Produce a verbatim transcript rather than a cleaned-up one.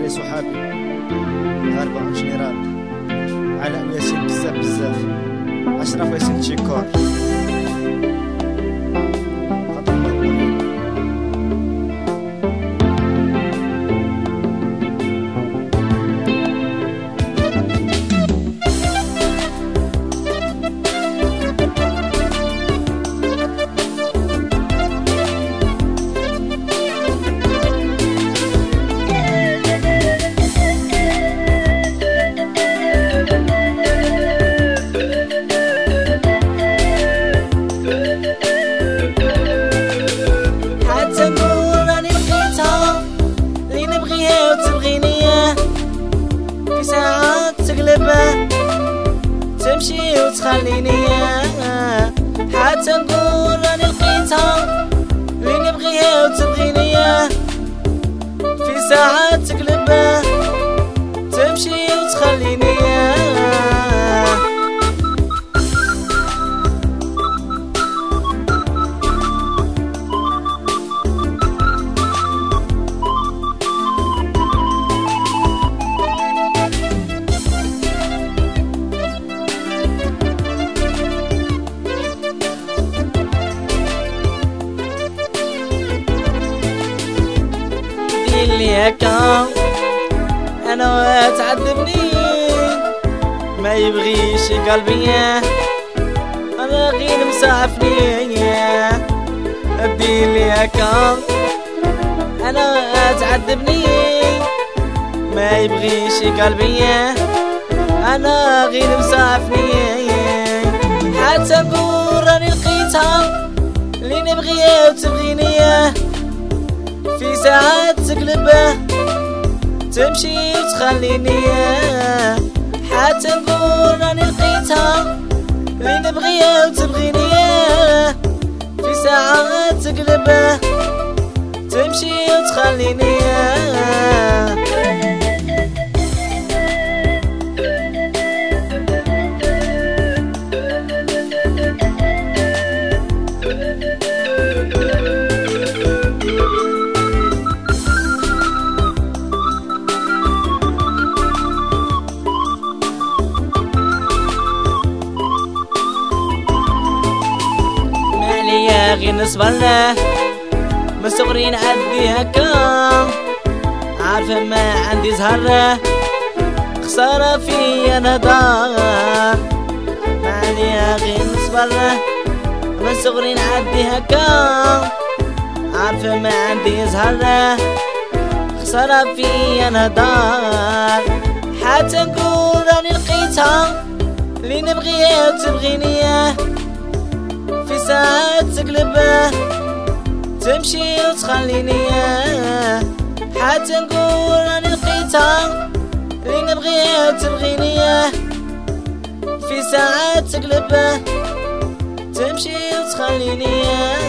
علي صحابي غاربة اون جينيرال، علاء وياسين بزاف بزاف، اشرف وياسين تشيكور. تمشي وتخليني حتى نقول راني لقيتها اللي نبغيها وتبغيني، في ساعات تقلب تمشي وتخليني. اللي هكا انا تعذبني ما يبغيش قلبي، انا غير مسعفني. ابدي اللي هكا انا تعذبني ما يبغيش قلبي، انا غير مسعفني. حتى نقول راني لقيتها اللي نبغيها وتبغيني، في ساعات تقلبه تمشي وتخليني. حتى نقول راني لقيتها اللي نبغيها وتبغيني، في ساعات تقلبه تمشي وتخليني. غير نصبر له من صغري نعدي هكا، عارفة ما عندي زهر خسارة في انا دار. معليا غير نصبر له من صغري نعدي هكا، عارفة ما عندي زهر خسارة في انا دار. حتى نقول راني لقيتها اللي نبغيها وتبغيني، في ساعات تقلبه تمشي وتخليني. حتى نقول راني لقيتها اللي نبغيها وتبغيني، في ساعات تقلبه تمشي وتخليني.